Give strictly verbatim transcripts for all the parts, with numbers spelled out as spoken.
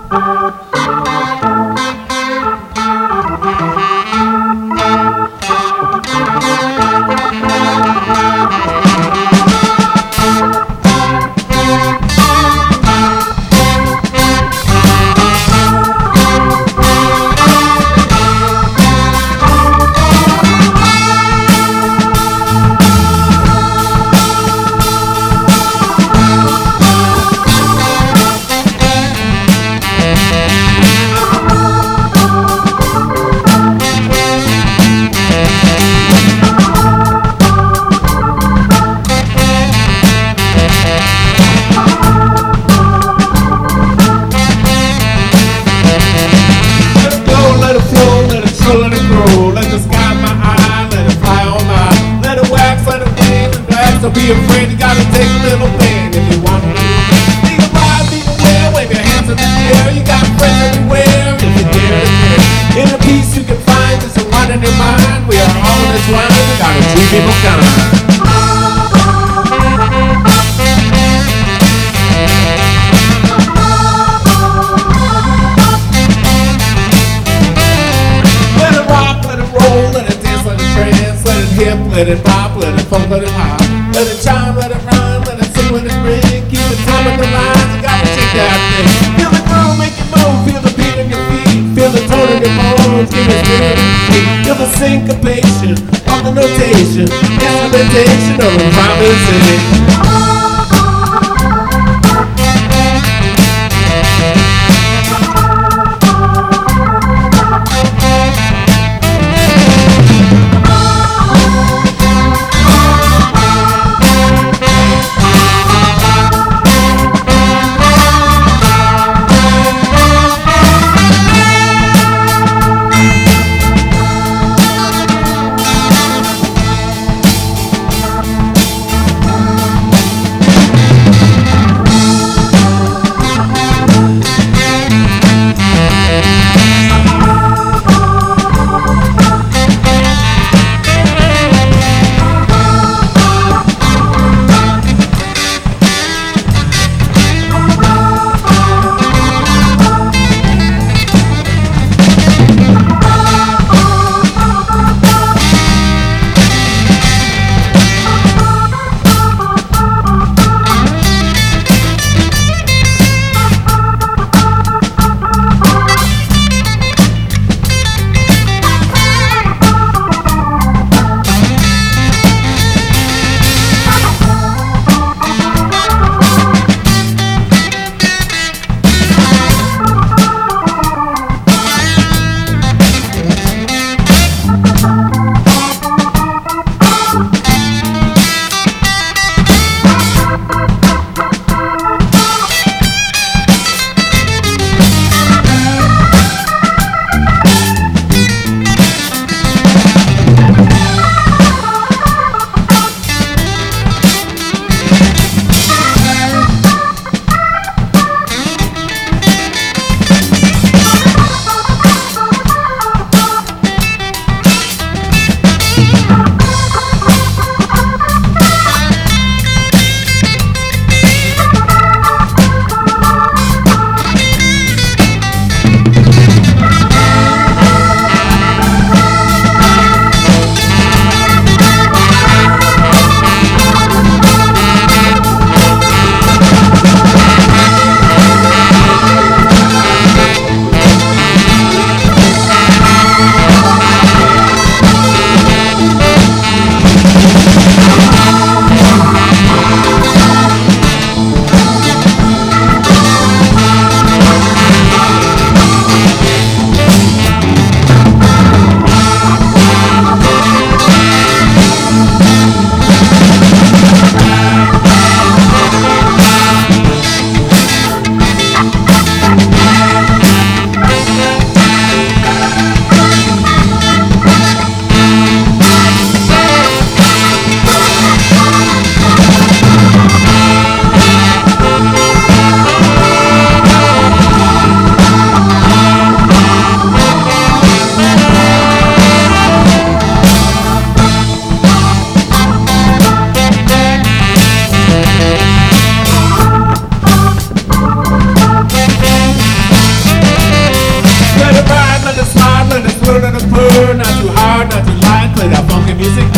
Don't be afraid, you gotta take a little pain if you want to. Be alive, be aware, wave your hands in the air. You got friends everywhere if you dare to care. Inner peace you can find is the one in your mind. We are all intertwined, we gotta treat people kind. Let it pop, let it funk, let it hop. Let it chime, let it rhyme, let it sing, let it ring. Keep the time with the lines, you gotta shake that thing. Feel the groove, make it move, feel the beat in your feet. Feel the tone in your bones, give it spirit and feet. Feel the syncopation of the notation. Instrumentation of improvisation.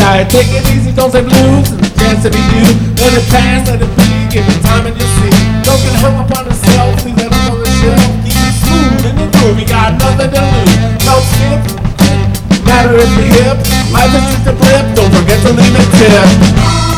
right, take it easy, don't say blues. There's a chance to be you. Let it pass, let it be. Give it time and you'll see. Don't get hung up on yourself. Leave that up on the shelf. Keep it smooth in the groove. You got nothing to lose. Don't skip. Matter if you're hip. Life is just a blip. Don't forget to leave a tip.